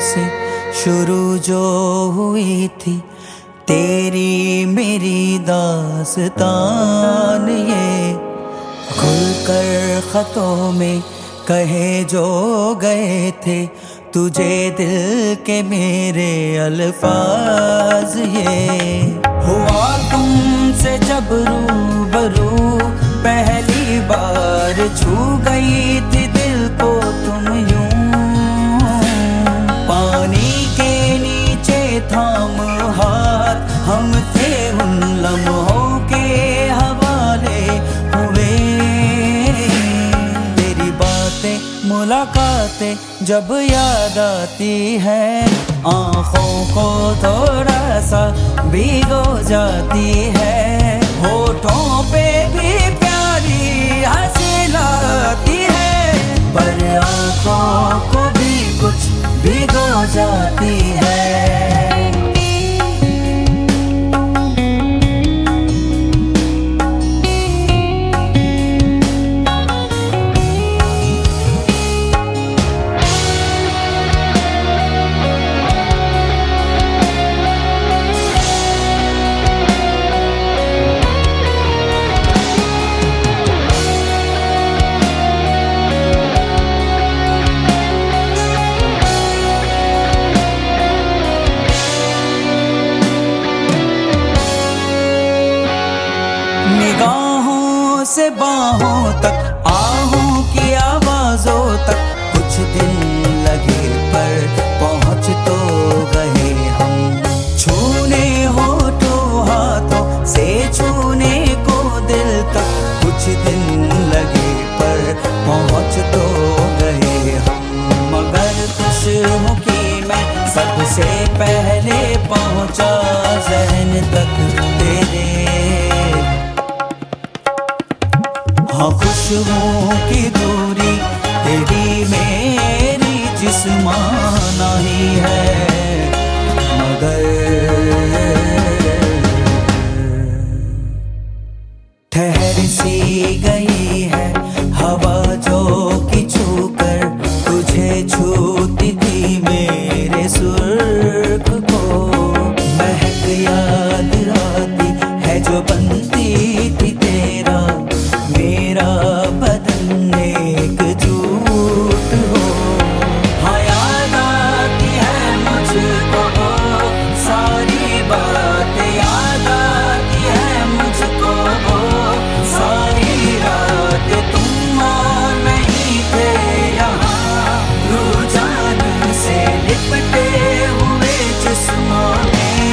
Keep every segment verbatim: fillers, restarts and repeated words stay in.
से शुरू जो हुई थी तेरी मेरी दास्तान, ये खुलकर खतों में कहे जो गए थे तुझे दिल के मेरे अल्फाज, ये हुआ तुमसे जब रूबरू पहली बार छू गई थी दिल को तुम यूं, पानी के नीचे थाम हाथ हम थे उन लम्हों के हवाले हुए, तेरी बातें मुलाकातें जब याद आती है आँखों को थोड़ा सा भिगो जाती है, होठों पे भी प्यारी हंसी लाती है पर आँखों को भी कुछ भिगो जाती है। निगाहों से बाहों तक आहों की आवाजों तक कुछ दिन लगे पर पहुंच तो गए हम, छूने होठों हाथों से छूने को दिल तक कुछ दिन लगे पर पहुंच तो गए हम, मगर खुशमुखी में सबसे पहले पहुंचा ज़हन तक तेरे, हाँ खुशबू की दूरी तेरी मेरी जिस्माना ही है, मगर ठहर सी गई है हवा जो कि छूकर तुझे छूती थी मेरे सुर्ख को, महक याद आती है जो बनती थी तेरा मेरा बदन एकजुट हो, हाँ याद आती है मुझको वो सारी बात, याद आती है मुझको वो सारी रात, तुम और नहीं थे यहाँ रुझान से लिपटे हुए जिस्मों में,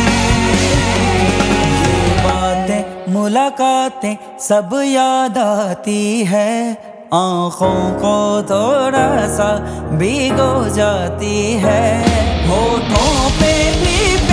ये बातें मुलाकातें सब याद आती है आँखों को थोड़ा सा भिगो जाती है, होठों पे भी